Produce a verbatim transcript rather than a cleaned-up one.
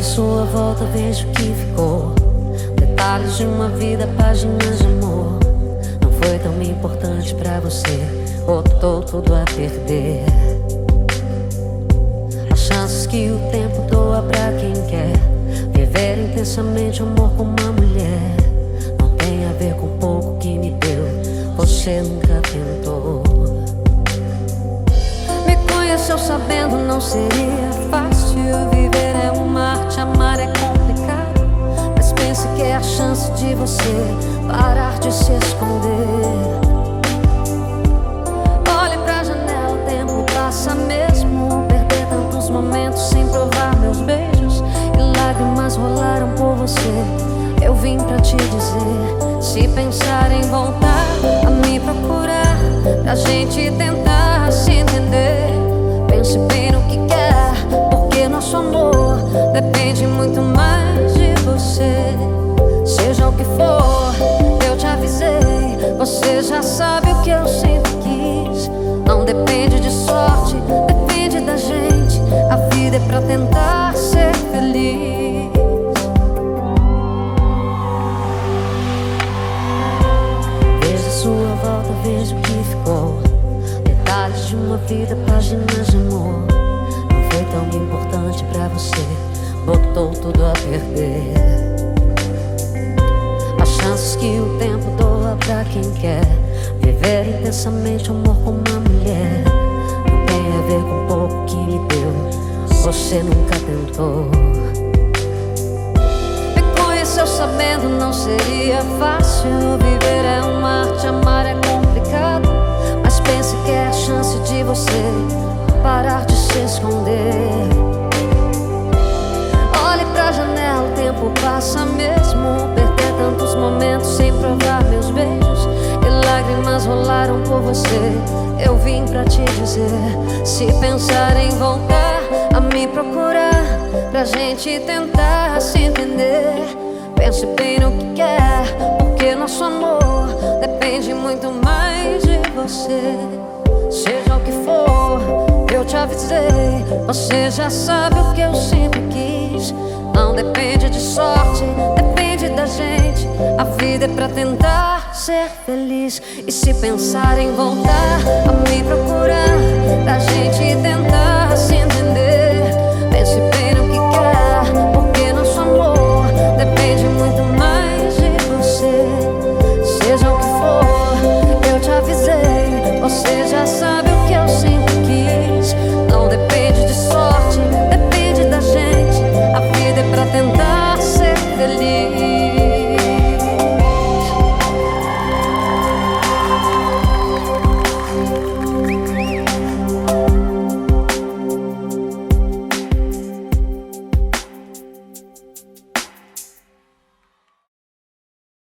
sua volta vejo que ficou detalhes de uma vida, páginas de amor. Não foi tão importante pra você, botou tudo a perder. As chances que o tempo doa pra quem quer viver intensamente o amor com uma mulher. Não tem a ver com o pouco que me deu, você nunca tentou. Me conheceu sabendo não seria fácil viver, é uma arte, amar é complicado. Mas pense que é a chance de você parar de se esconder. Olhe pra janela, o tempo passa mesmo. Perder tantos momentos sem provar meus beijos, e lágrimas rolaram por você. Eu vim pra te dizer, se pensar em voltar a me procurar, pra gente tentar se entender, pense bem no que quer, porque nosso amor depende muito mais de você. Seja o que for, eu te avisei, você já sabe o que eu sempre quis. Não depende de sorte, depende da gente. A vida é pra tentar ser feliz. Veja sua volta, veja o que ficou detalhes de uma vida, páginas de amor. Não foi tão importante pra você, botou tudo a perder. As chances que o tempo doa pra quem quer viver intensamente o amor com uma mulher. Não tem a ver com o pouco que me deu, você nunca tentou. Me conheceu sabendo não seria fácil viver, é uma arte, amar é complicado. Mas pense que é a chance de você parar de se esconder. Olhe pra janela, o tempo passa mesmo. Perder tantos momentos sem provar meus beijos, e lágrimas rolaram por você. Eu vim pra te dizer, se pensar em voltar a me procurar, pra gente tentar se entender, pense bem no que quer, porque nosso amor depende muito mais de você. Seja o que for, eu te avisei, você já sabe o que eu sempre quis. Não depende de sorte, depende da gente. A vida é pra tentar ser feliz. E se pensar em voltar a me procurar, pra gente tentar se entender,